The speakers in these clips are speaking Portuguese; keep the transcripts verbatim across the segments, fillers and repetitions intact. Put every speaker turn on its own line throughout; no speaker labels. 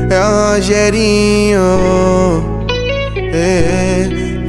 É o Rogerinho, é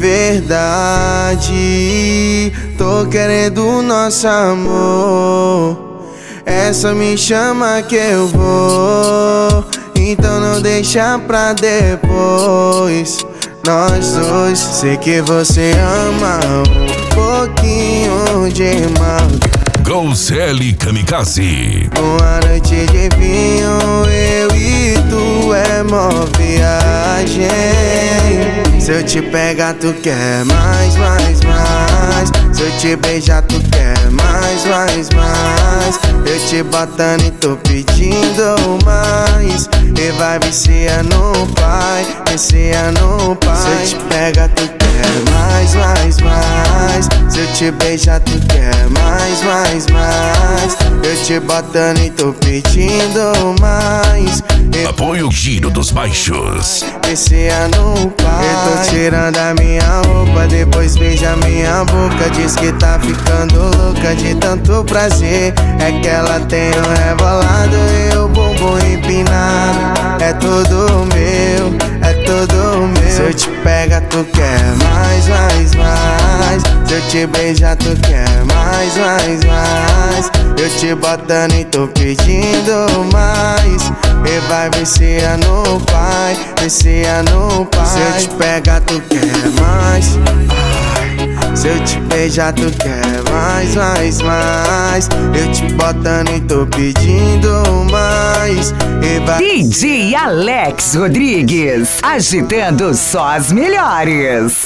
verdade. Tô querendo nosso amor, é só me chama que eu vou. Então não deixa pra depois. Nós dois, sei que você ama um pouquinho demais.
Groselha Kamikaze.
Uma noite de vinho, eu e tu é mó viagem. Se eu te pegar, tu quer mais, mais, mais. Se eu te beijar, tu quer mais, mais, mais. Eu te botando e tô pedindo mais. E vai viciar no pai, viciar no pai. Se eu te pegar, tu quer mais, mais, mais. Se eu te beijar, tu quer mais, mais, mais. Eu te botando e tô pedindo mais. E
Apoio Giro dos Baixos.
viciar no pai. Eu tô tirando a minha roupa, depois beija minha boca. Diz que tá ficando louca de tanto prazer. É que ela tem o rebolado e o bumbum empinado. É tudo meu, é tudo meu. Se eu te pegar, tu quer mais, mais, mais. Se eu te beijar, tu quer mais, mais, mais. Eu te botando e tô pedindo mais. E vai viciar no pai, viciar no pai. Se eu te pegar, tu quer mais. Se eu te beijar, tu quer mais, mais, mais. Eu te botando e tô pedindo mais. E vai...
D J Alex Rodrigues, agitando só as melhores.